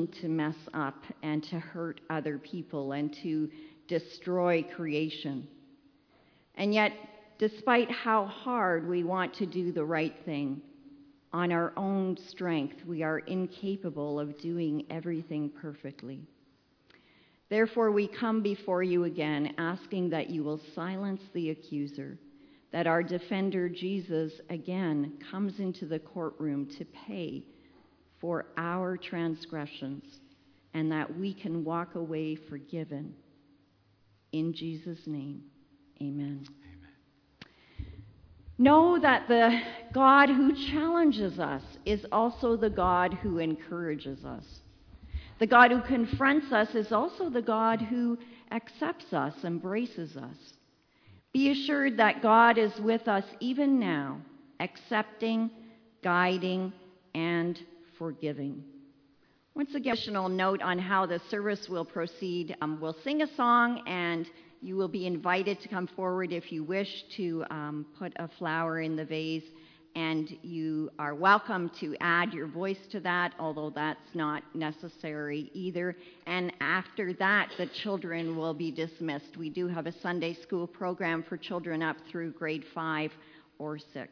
mean to mess up and to hurt other people and to destroy creation. And yet, despite how hard we want to do the right thing, on our own strength, we are incapable of doing everything perfectly. Therefore, we come before you again, asking that you will silence the accuser, that our defender Jesus again comes into the courtroom to pay for our transgressions, and that we can walk away forgiven. In Jesus' name, amen. Know that the God who challenges us is also the God who encourages us. The God who confronts us is also the God who accepts us, embraces us. Be assured that God is with us even now, accepting, guiding, and forgiving. Once again, additional note on how the service will proceed. We'll sing a song, and you will be invited to come forward if you wish to put a flower in the vase, and you are welcome to add your voice to that, although that's not necessary either. And after that, the children will be dismissed. We do have a Sunday school program for children up through grade 5 or 6.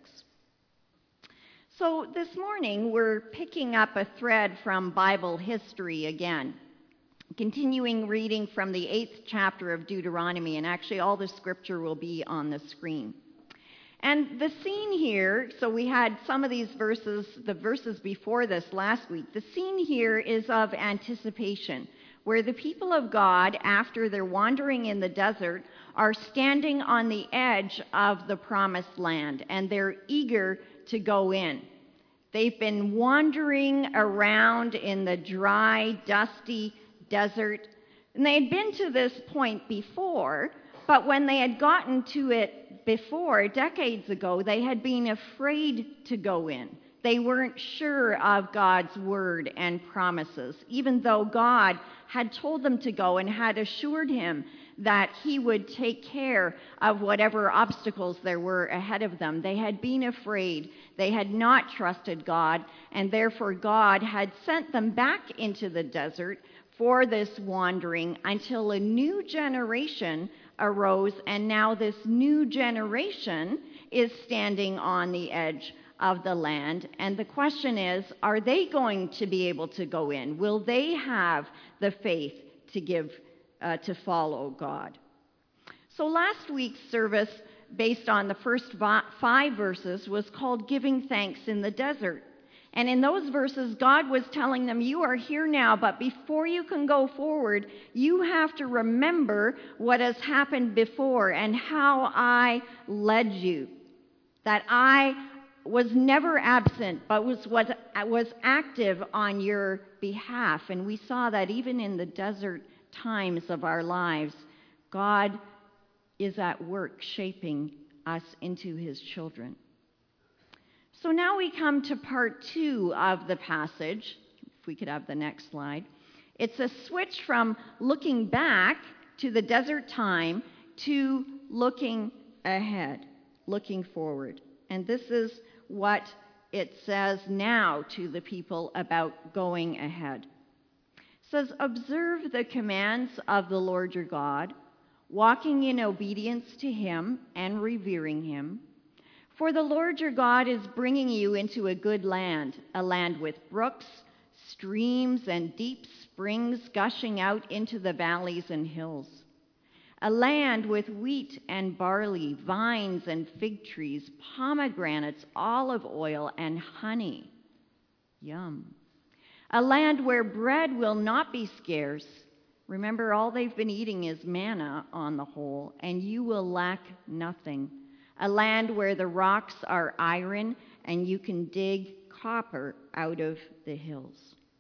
So this morning, we're picking up a thread from Bible history again. Continuing reading from the 8th chapter of Deuteronomy, and actually all the scripture will be on the screen. And the scene here, so we had some of these verses, the verses before this last week. The scene here is of anticipation, where the people of God, after their wandering in the desert, are standing on the edge of the promised land, and they're eager to go in. They've been wandering around in the dry, dusty desert, and they had been to this point before, but when they had gotten to it before, decades ago, they had been afraid to go in. They weren't sure of God's word and promises, even though God had told them to go and had assured him that he would take care of whatever obstacles there were ahead of them. They had been afraid. They had not trusted God, and therefore God had sent them back into the desert for this wandering until a new generation arose, and now this new generation is standing on the edge of the land. And the question is, are they going to be able to go in? Will they have the faith to follow God? So last week's service, based on the first 5 verses, was called Giving Thanks in the Desert. And in those verses, God was telling them, you are here now, but before you can go forward, you have to remember what has happened before and how I led you. That I was never absent, but was active on your behalf. And we saw that even in the desert times of our lives, God is at work shaping us into his children. So now we come to part 2 of the passage. If we could have the next slide. It's a switch from looking back to the desert time to looking ahead, looking forward. And this is what it says now to the people about going ahead. It says, observe the commands of the Lord your God, walking in obedience to him and revering him. For the Lord your God is bringing you into a good land, a land with brooks, streams, and deep springs gushing out into the valleys and hills. A land with wheat and barley, vines and fig trees, pomegranates, olive oil, and honey. Yum. A land where bread will not be scarce. Remember, all they've been eating is manna on the whole, and you will lack nothing. A land where the rocks are iron and you can dig copper out of the hills.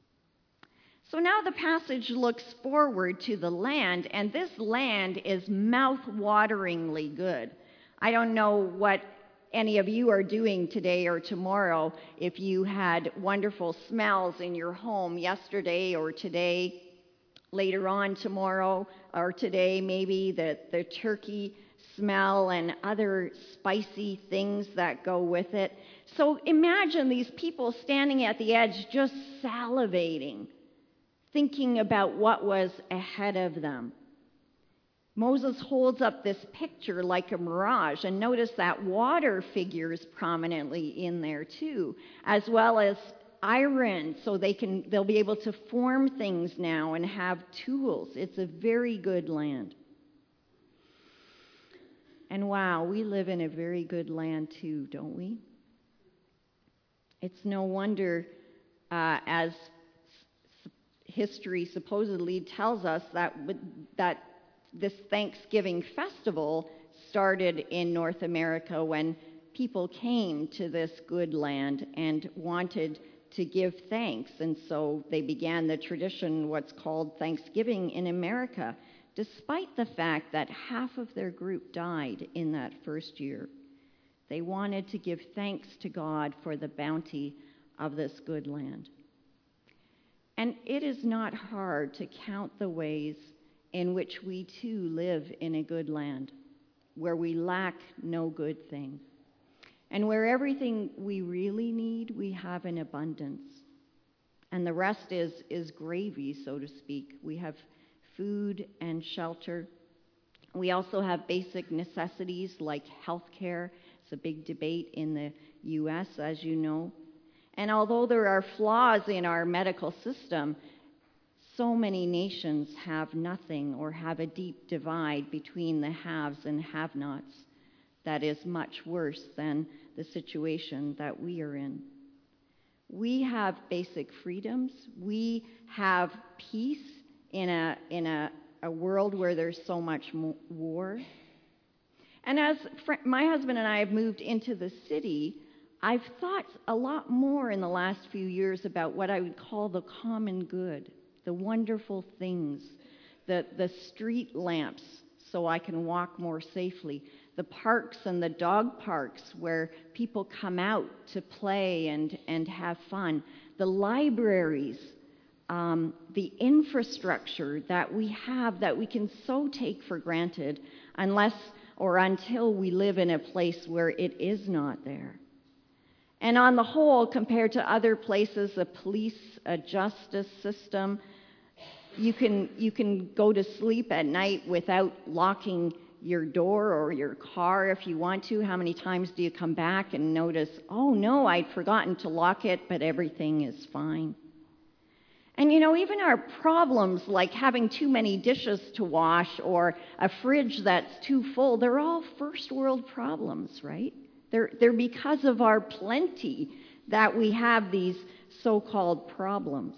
So now the passage looks forward to the land, and this land is mouth-wateringly good. I don't know what any of you are doing today or tomorrow, if you had wonderful smells in your home yesterday or today, later on tomorrow or today, maybe the turkey smell and other spicy things that go with it. So imagine these people standing at the edge just salivating, thinking about what was ahead of them. Moses holds up this picture like a mirage, and notice that water figures prominently in there too, as well as iron, so they'll be able to form things now and have tools. It's a very good land. And wow, we live in a very good land too, don't we? It's no wonder, as history supposedly tells us, that this Thanksgiving festival started in North America when people came to this good land and wanted to give thanks. And so they began the tradition, what's called Thanksgiving in America, despite the fact that half of their group died in that first year. They wanted to give thanks to God for the bounty of this good land. And it is not hard to count the ways in which we too live in a good land, where we lack no good thing, and where everything we really need we have in abundance. And the rest is gravy, so to speak. We have food and shelter. We also have basic necessities like health care. It's a big debate in the U.S., as you know. And although there are flaws in our medical system, so many nations have nothing or have a deep divide between the haves and have-nots that is much worse than the situation that we are in. We have basic freedoms. We have peace in a world where there's so much war. And as my husband and I have moved into the city, I've thought a lot more in the last few years about what I would call the common good, the wonderful things, the street lamps so I can walk more safely, the parks and the dog parks where people come out to play and have fun, the libraries, the infrastructure that we have that we can so take for granted unless or until we live in a place where it is not there. And on the whole, compared to other places, a police, a justice system, you can go to sleep at night without locking your door or your car if you want to. How many times do you come back and notice, oh no, I'd forgotten to lock it, but everything is fine? And even our problems like having too many dishes to wash or a fridge that's too full, they're all first world problems, right? They're because of our plenty that we have these so-called problems.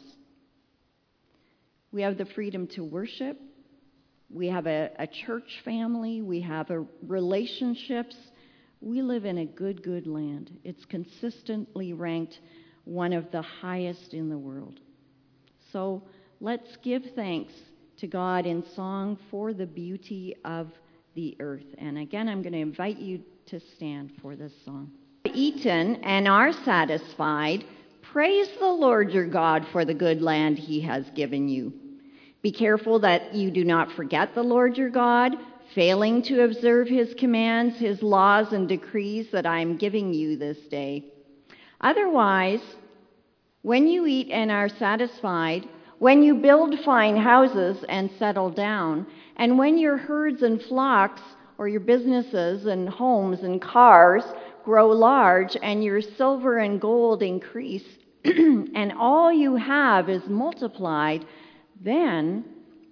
We have the freedom to worship. We have a church family. We have relationships. We live in a good land. It's consistently ranked one of the highest in the world. So let's give thanks to God in song for the beauty of the earth. And again, I'm going to invite you to stand for this song. Eaten and are satisfied. Praise the Lord your God for the good land he has given you. Be careful that you do not forget the Lord your God, failing to observe his commands, his laws, and decrees that I am giving you this day. Otherwise, when you eat and are satisfied, when you build fine houses and settle down, and when your herds and flocks, or your businesses and homes and cars grow large, and your silver and gold increase, and all you have is multiplied, then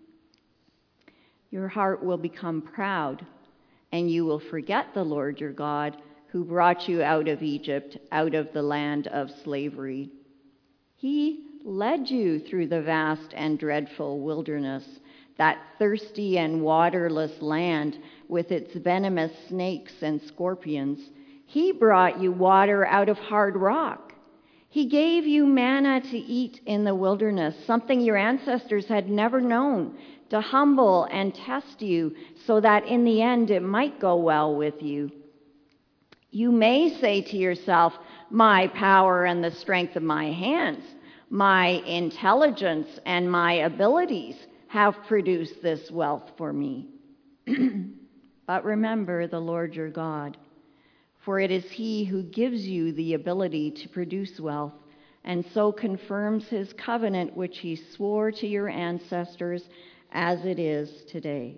your heart will become proud, and you will forget the Lord your God, who brought you out of Egypt, out of the land of slavery. He led you through the vast and dreadful wilderness, that thirsty and waterless land with its venomous snakes and scorpions. He brought you water out of hard rock. He gave you manna to eat in the wilderness, something your ancestors had never known, to humble and test you so that in the end it might go well with you. You may say to yourself, my power and the strength of my hands, my intelligence and my abilities have produced this wealth for me. But remember the Lord your God, for it is he who gives you the ability to produce wealth, and so confirms his covenant which he swore to your ancestors as it is today.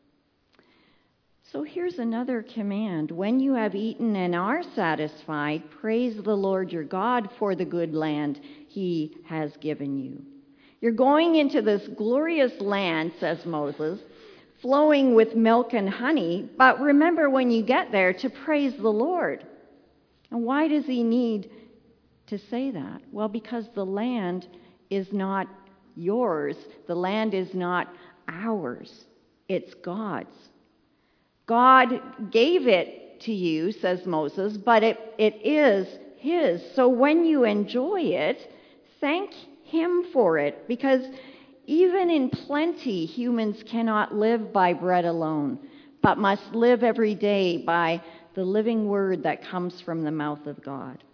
So here's another command. When you have eaten and are satisfied, praise the Lord your God for the good land he has given you. You're going into this glorious land, says Moses, flowing with milk and honey, but remember when you get there to praise the Lord. And why does he need to say that? Well, because the land is not yours. The land is not ours. It's God's. God gave it to you, says Moses, but it is his. So when you enjoy it, thank him for it, because even in plenty, humans cannot live by bread alone, but must live every day by the living word that comes from the mouth of God.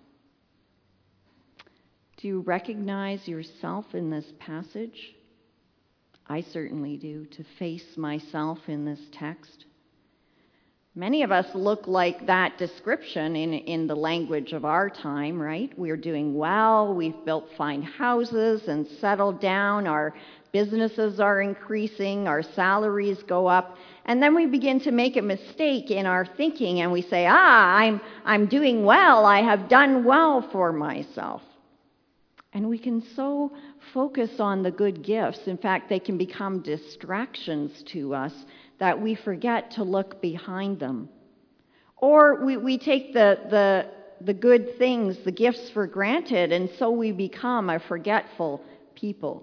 Do you recognize yourself in this passage? I certainly do, to face myself in this text. Many of us look like that description in the language of our time, right? We're doing well, we've built fine houses and settled down, our businesses are increasing, our salaries go up, and then we begin to make a mistake in our thinking and we say, I'm doing well, I have done well for myself. And we can so focus on the good gifts, in fact, they can become distractions to us, that we forget to look behind them. Or we take the good things, the gifts for granted, and so we become a forgetful people.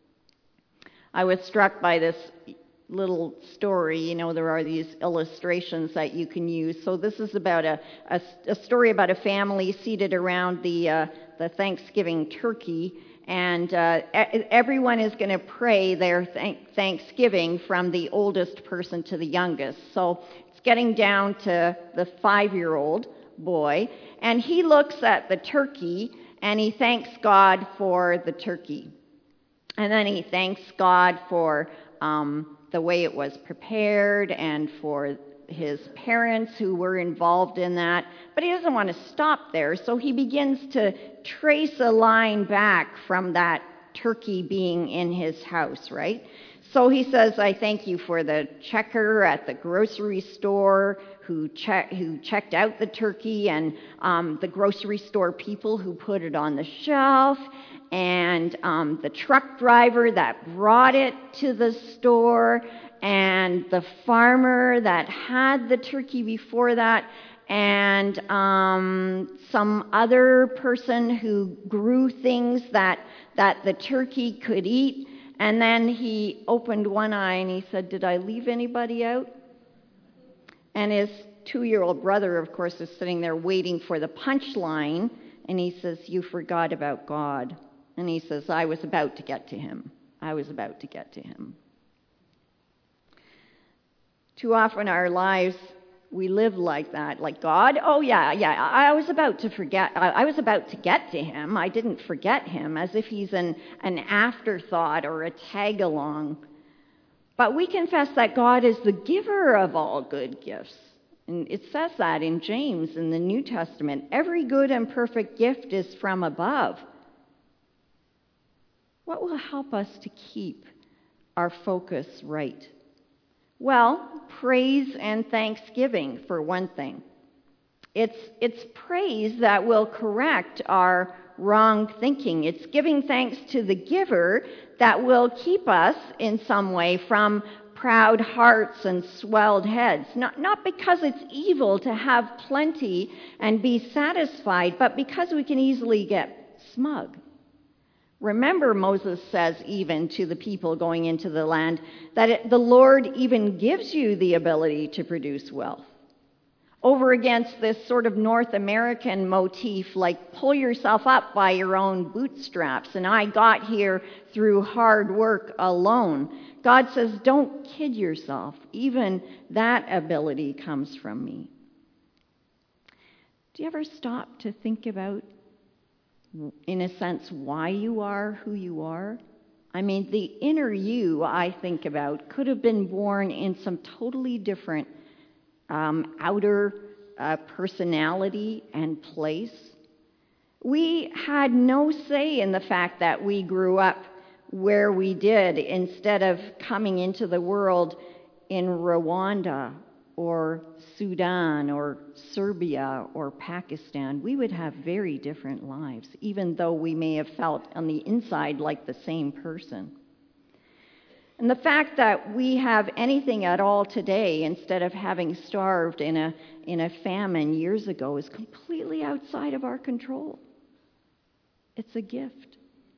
I was struck by this little story. You know, there are these illustrations that you can use. So this is about a story about a family seated around the Thanksgiving turkey, and everyone is going to pray their Thanksgiving from the oldest person to the youngest. So it's getting down to the 5-year-old boy, and he looks at the turkey and he thanks God for the turkey. And then he thanks God for the way it was prepared and for his parents who were involved in that. But he doesn't want to stop there, so he begins to trace a line back from that turkey being in his house, right? So he says, I thank you for the checker at the grocery store who checked out the turkey, and the grocery store people who put it on the shelf, and the truck driver that brought it to the store, and the farmer that had the turkey before that, and some other person who grew things that the turkey could eat. And then he opened one eye and he said, did I leave anybody out? And his 2-year-old brother, of course, is sitting there waiting for the punchline, and he says, you forgot about God. And he says, I was about to get to him. I was about to get to him. Too often in our lives, we live like that, like God. Oh, yeah, I was about to forget. I was about to get to him. I didn't forget him, as if he's an afterthought or a tag-along. But we confess that God is the giver of all good gifts. And it says that in James in the New Testament. Every good and perfect gift is from above. What will help us to keep our focus right? Well, praise and thanksgiving, for one thing. It's praise that will correct our wrong thinking. It's giving thanks to the giver that will keep us, in some way, from proud hearts and swelled heads. Not because it's evil to have plenty and be satisfied, but because we can easily get smug. Remember, Moses says even to the people going into the land that the Lord even gives you the ability to produce wealth. Over against this sort of North American motif, like pull yourself up by your own bootstraps, and I got here through hard work alone. God says, don't kid yourself. Even that ability comes from me. Do you ever stop to think about, in a sense, why you are who you are? I mean, the inner you, I think about, could have been born in some totally different outer personality and place. We had no say in the fact that we grew up where we did instead of coming into the world in Rwanda or Sudan or Serbia or Pakistan. We would have very different lives, even though we may have felt on the inside like the same person. And the fact that we have anything at all today instead of having starved in a famine years ago is completely outside of our control. It's a gift.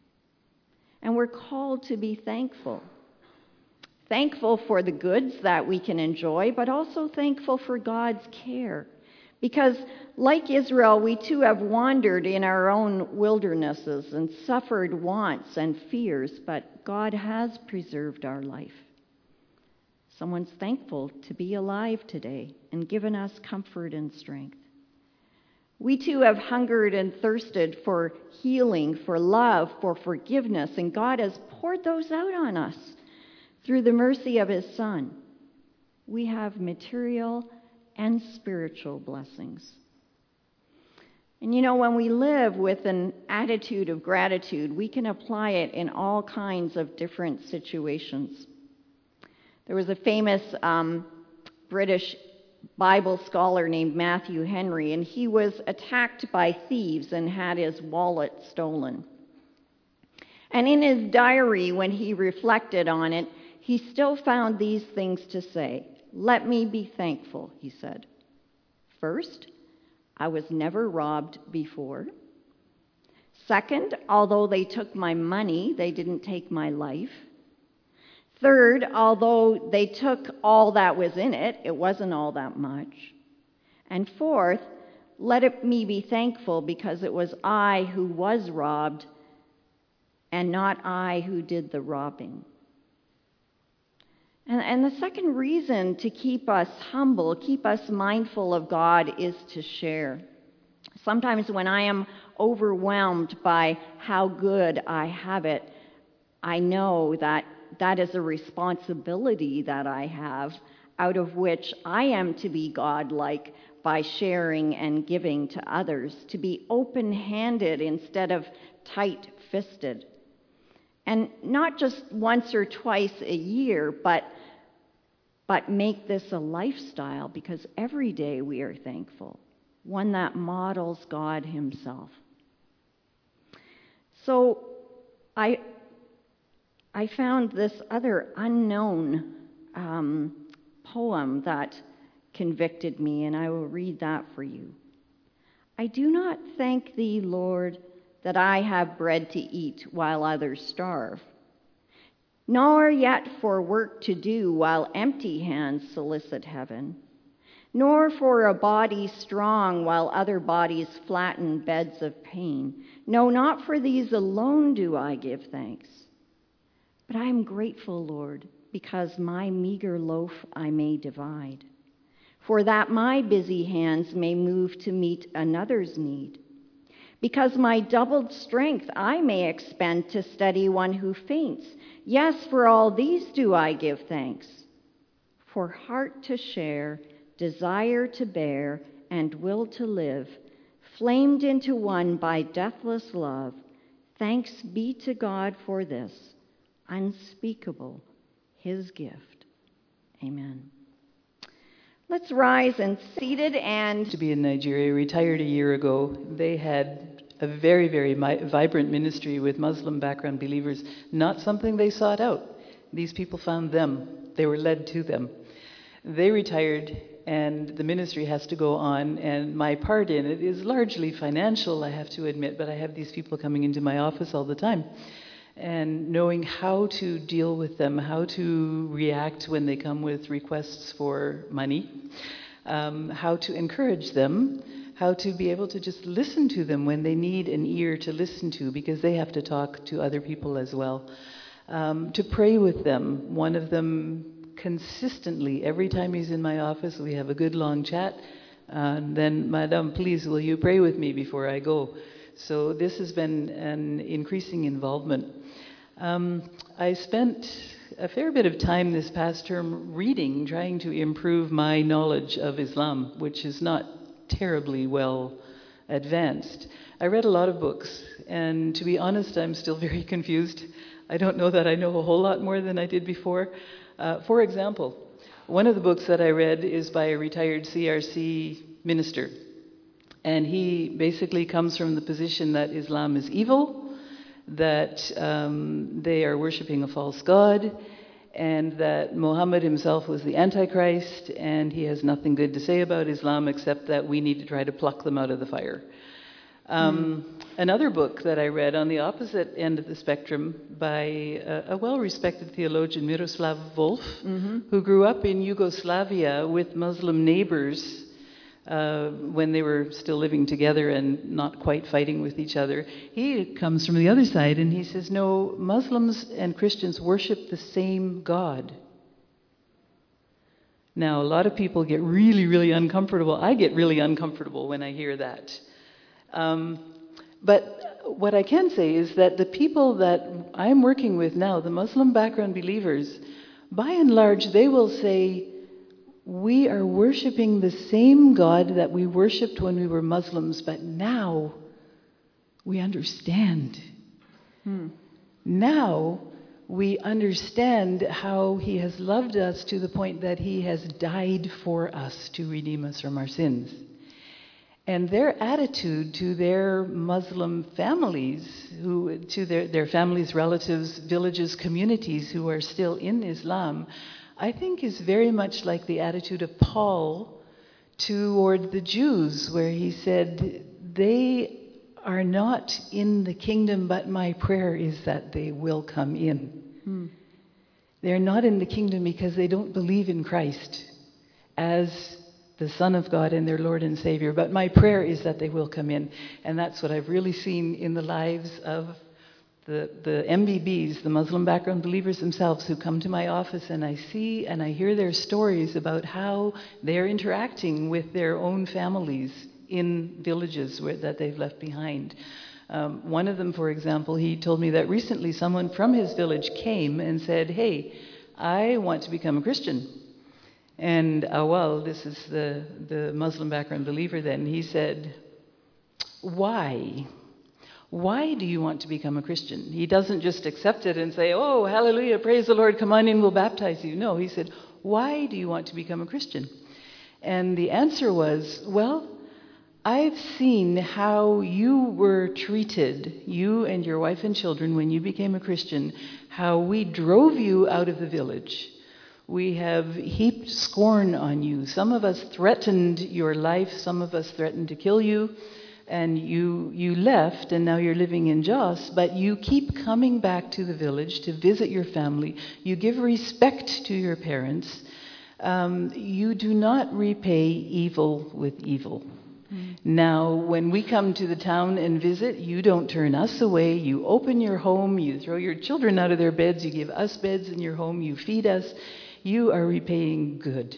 And we're called to be thankful. Thankful for the goods that we can enjoy, but also thankful for God's care. Because, like Israel, we too have wandered in our own wildernesses and suffered wants and fears, but God has preserved our life. Someone's thankful to be alive today and given us comfort and strength. We too have hungered and thirsted for healing, for love, for forgiveness, and God has poured those out on us through the mercy of His Son. We have material and spiritual blessings. And you know, when we live with an attitude of gratitude, we can apply it in all kinds of different situations. There was a famous British Bible scholar named Matthew Henry, and he was attacked by thieves and had his wallet stolen. And in his diary, when he reflected on it, he still found these things to say. "Let me be thankful," he said. "First, I was never robbed before. Second, although they took my money, they didn't take my life. Third, although they took all that was in it, it wasn't all that much. And fourth, me be thankful because it was I who was robbed and not I who did the robbing." And the second reason to keep us humble, keep us mindful of God, is to share. Sometimes when I am overwhelmed by how good I have it, I know that that is a responsibility that I have, out of which I am to be God-like by sharing and giving to others, to be open-handed instead of tight-fisted. And not just once or twice a year, but make this a lifestyle, because every day we are thankful, one that models God Himself. So I found this other unknown poem that convicted me, and I will read that for you. "I do not thank Thee, Lord, that I have bread to eat while others starve, nor yet for work to do while empty hands solicit heaven, nor for a body strong while other bodies flatten beds of pain. No, not for these alone do I give thanks. But I am grateful, Lord, because my meager loaf I may divide, for that my busy hands may move to meet another's need. Because my doubled strength I may expend to steady one who faints. Yes, for all these do I give thanks. For heart to share, desire to bear, and will to live, flamed into one by deathless love, thanks be to God for this, unspeakable, His gift." Amen. Let's rise and seated and... To be in Nigeria, retired a year ago. They had a very, very vibrant ministry with Muslim background believers, not something they sought out. These people found them. They were led to them. They retired, and the ministry has to go on, and my part in it is largely financial, I have to admit, but I have these people coming into my office all the time. And knowing how to deal with them, how to react when they come with requests for money, how to encourage them, how to be able to just listen to them when they need an ear to listen to, because they have to talk to other people as well. To pray with them. One of them consistently, every time he's in my office, we have a good long chat. Then, "Madam, please, will you pray with me before I go?" So this has been an increasing involvement. I spent a fair bit of time this past term reading, trying to improve my knowledge of Islam, which is not terribly well advanced. I read a lot of books, and to be honest, I'm still very confused. I don't know that I know a whole lot more than I did before. For example, one of the books that I read is by a retired CRC minister, and he basically comes from the position that Islam is evil, that they are worshipping a false god, and that Muhammad himself was the Antichrist, and he has nothing good to say about Islam except that we need to try to pluck them out of the fire. Another book that I read on the opposite end of the spectrum by a well-respected theologian, Miroslav Volf, who grew up in Yugoslavia with Muslim neighbors when they were still living together and not quite fighting with each other. He comes from the other side, and he says, no, Muslims and Christians worship the same God. Now, a lot of people get really, really uncomfortable. I get really uncomfortable when I hear that. But what I can say is that the people that I'm working with now, the Muslim background believers, by and large, they will say, we are worshiping the same God that we worshipped when we were Muslims, but now we understand. Now we understand how he has loved us to the point that he has died for us to redeem us from our sins. And their attitude to their Muslim families, to their families, relatives, villages, communities who are still in Islam, I think is very much like the attitude of Paul toward the Jews, where he said, they are not in the kingdom, but my prayer is that they will come in. They're not in the kingdom because they don't believe in Christ as the Son of God and their Lord and Savior. But my prayer is that they will come in. And that's what I've really seen in the lives of the MBBs, the Muslim background believers themselves, who come to my office, and I see and I hear their stories about how they're interacting with their own families in villages that they've left behind. One of them, for example, he told me that recently someone from his village came and said, hey, I want to become a Christian. And Awal, this is the Muslim background believer then, he said, why? Why do you want to become a Christian? He doesn't just accept it and say, oh, hallelujah, praise the Lord, come on in, we'll baptize you. No, he said, why do you want to become a Christian? And the answer was, well, I've seen how you were treated, you and your wife and children, when you became a Christian, how we drove you out of the village. We have heaped scorn on you. Some of us threatened your life. Some of us threatened to kill you. And you left, and now you're living in Jos. But you keep coming back to the village to visit your family. You give respect to your parents. You do not repay evil with evil. Now, when we come to the town and visit, you don't turn us away. You open your home. You throw your children out of their beds. You give us beds in your home. You feed us. You are repaying good.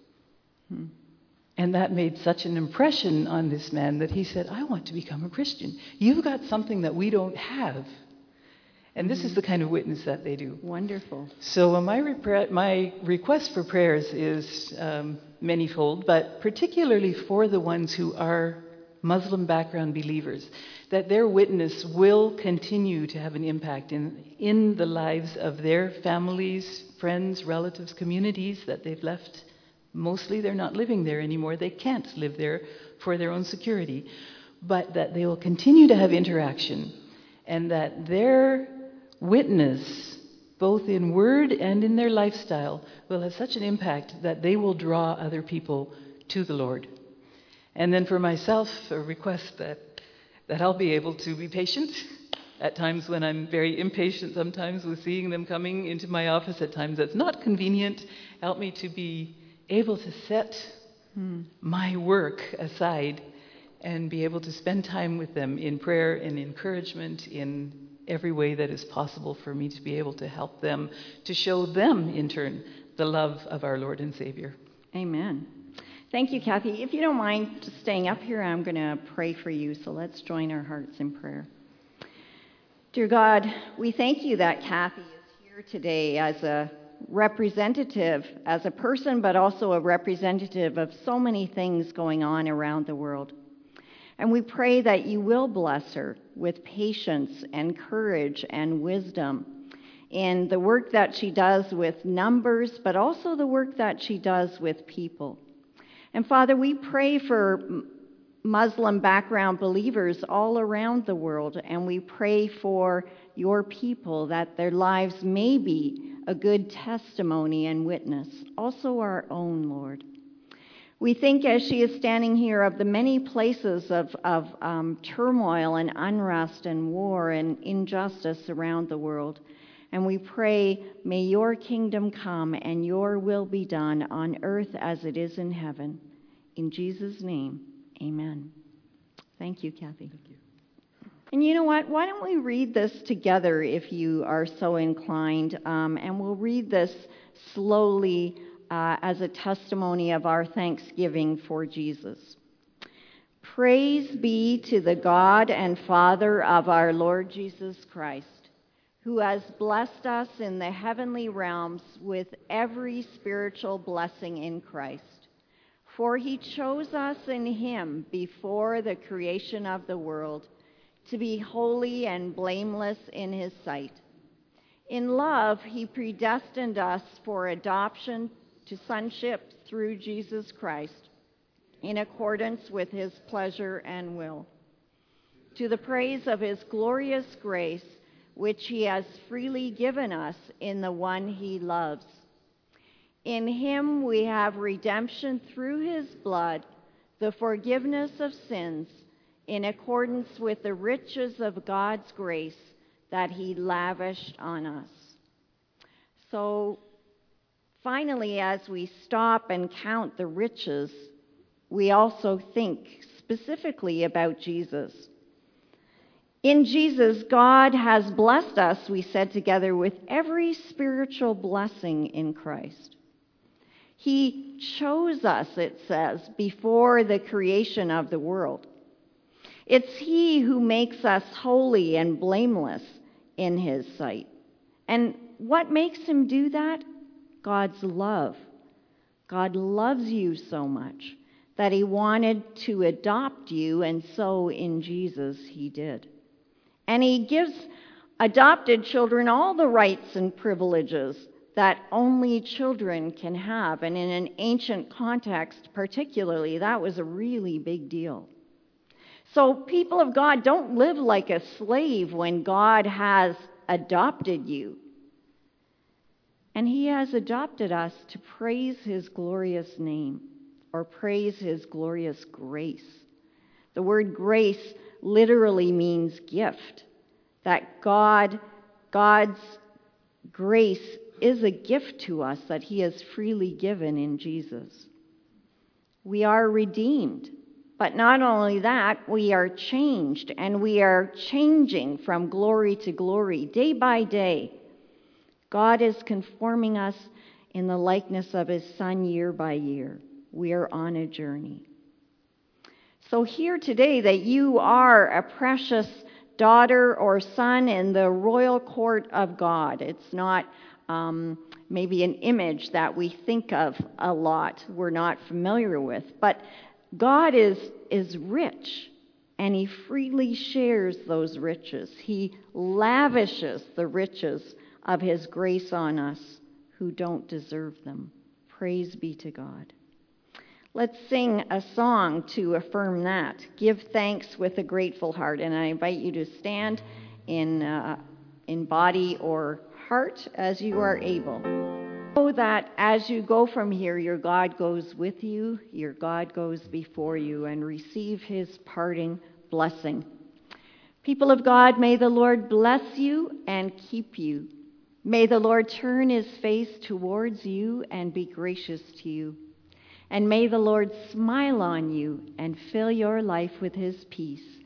And that made such an impression on this man that he said, I want to become a Christian. You've got something that we don't have. And this is the kind of witness that they do. Wonderful. So my request for prayers is manyfold, but particularly for the ones who are Muslim background believers, that their witness will continue to have an impact in the lives of their families, friends, relatives, communities that they've left. Mostly they're not living there anymore. They can't live there for their own security. But that they will continue to have interaction, and that their witness, both in word and in their lifestyle, will have such an impact that they will draw other people to the Lord. And then for myself, a request that I'll be able to be patient at times when I'm very impatient sometimes with seeing them coming into my office. At times that's not convenient. Help me to be able to set my work aside and be able to spend time with them in prayer and encouragement in every way that is possible for me to be able to help them, to show them in turn the love of our Lord and Savior. Amen. Thank you, Kathy. If you don't mind just staying up here, I'm going to pray for you. So let's join our hearts in prayer. Dear God, we thank you that Kathy is here today as a representative, as a person, but also a representative of so many things going on around the world. And we pray that you will bless her with patience and courage and wisdom in the work that she does with numbers, but also the work that she does with people. And Father, we pray for Muslim background believers all around the world, and we pray for your people that their lives may be a good testimony and witness, also our own, Lord. We think as she is standing here of the many places of turmoil and unrest and war and injustice around the world. And we pray, may your kingdom come and your will be done on earth as it is in heaven. In Jesus' name, amen. Thank you, Kathy. Thank you. And you know what? Why don't we read this together if you are so inclined, and we'll read this slowly as a testimony of our thanksgiving for Jesus. Praise be to the God and Father of our Lord Jesus Christ, who has blessed us in the heavenly realms with every spiritual blessing in Christ. For he chose us in him before the creation of the world to be holy and blameless in his sight. In love, he predestined us for adoption to sonship through Jesus Christ, in accordance with his pleasure and will, to the praise of his glorious grace, which he has freely given us in the one he loves. In him we have redemption through his blood, the forgiveness of sins, in accordance with the riches of God's grace that he lavished on us. So, finally, as we stop and count the riches, we also think specifically about Jesus. In Jesus, God has blessed us, we said together, with every spiritual blessing in Christ. He chose us, it says, before the creation of the world. It's he who makes us holy and blameless in his sight. And what makes him do that? God's love. God loves you so much that he wanted to adopt you, and so in Jesus he did. And he gives adopted children all the rights and privileges that only children can have. And in an ancient context particularly, that was a really big deal. So people of God, don't live like a slave when God has adopted you. And he has adopted us to praise his glorious name, or praise his glorious grace. The word grace literally means gift. That God's grace is a gift to us that he has freely given in Jesus. We are redeemed. But not only that, we are changed, and we are changing from glory to glory, day by day. God is conforming us in the likeness of his Son year by year. We are on a journey. So hear today that you are a precious daughter or son in the royal court of God. It's not maybe an image that we think of a lot, we're not familiar with, but God is rich, and he freely shares those riches. He lavishes the riches of his grace on us who don't deserve them. Praise be to God. Let's sing a song to affirm that. Give thanks with a grateful heart. And I invite you to stand in body or heart as you are able. Know that as you go from here, your God goes with you, your God goes before you, and receive his parting blessing. People of God, may the Lord bless you and keep you. May the Lord turn his face towards you and be gracious to you. And may the Lord smile on you and fill your life with his peace.